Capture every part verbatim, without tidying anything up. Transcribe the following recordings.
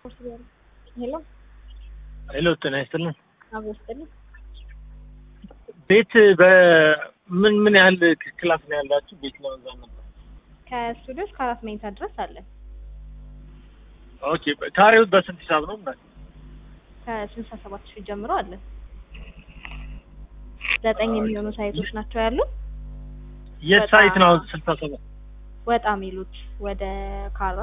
ሄሎ ሄሎ ጤና ይስጥልኝ። አብስተልኝ ቤት በምን ምን ያህል ክላስ ነው ያላችሁ? ቤት ለመግዛት ነበር። ከስቱዲዮ እስከ አራት መኝታ ድረስ አለ። ኦኬ ካሬው በስንት ሂሳብ ነው ማለት? ከስልሳ ሰባት ሺህ ጀምሮ አለ። ዘጠኝ የሚሆኑ ሳይቶች ናቸው ያሉት። የሳይት ነው ስልሳ ሰባት ወጣ ሚሉት ወደ ካራ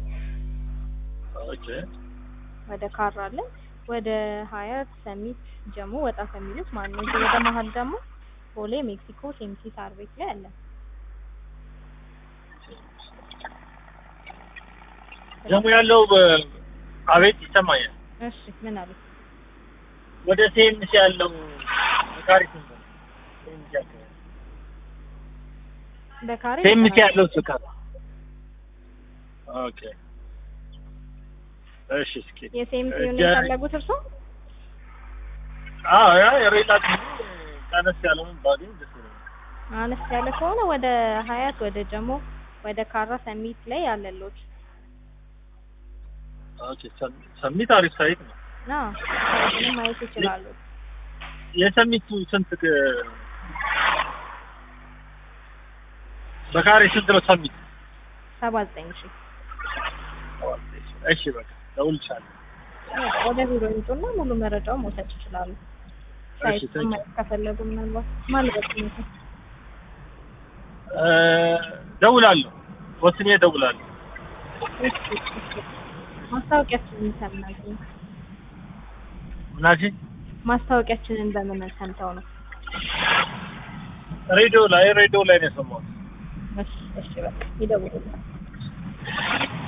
ኦኬ ወደ ካራ አለ። ወደ ሀያት ሰሚት ጀሞ ወጣ ከሚሉት ማለት ነው። ወደ መሀል ደግሞ ቦሌ ሜክሲኮ ሴምሲ ሳር ቤት ላይ አለ። ጀሞ ያለው አቤት ይሰማኛል። እሺ ምን አለ? ወደ ሴምሲ ያለው ካሪት ነው። ሴምሲ ያለው በካሬ ሴምሲ ያለው ስካር ኦኬ እሺ እስኪ የሴምሲውን የፈለጉት እርሶ? አዎ ያ የሬላት ታነስ ያለውን ባዲ ደስ ነው። አነስ ያለ ከሆነ ወደ ሀያት ወደ ጀሞ ወደ ካራ ሰሚት ላይ ያለሎት። ኦኬ ሰሚት አሪፍ ሳይት ነው። አዎ ምንም ማየት ይችላሉ። የሰሚቱ ስንት በካሬ ስንት ነው ሰሚት? ሰባ ዘጠኝ ሺህ እሺ በቃ ደውልልሻለሁ። ወደ ቢሮ ይጡና ሙሉ መረጃው መውሰድ ይችላሉ። ሳይት ከፈለጉ ምናልባት ማለት ነው። እ ደውላለሁ ወስኔ ደውላለሁ። ማስታወቂያችንን ሰምናለሁ። ምናጂ ማስታወቂያችንን በምን ሰምተው ነው? ሬዲዮ ላይ ሬዲዮ ላይ ነው የሰማሁት። እሺ እሺ በቃ ይደውሉልኝ።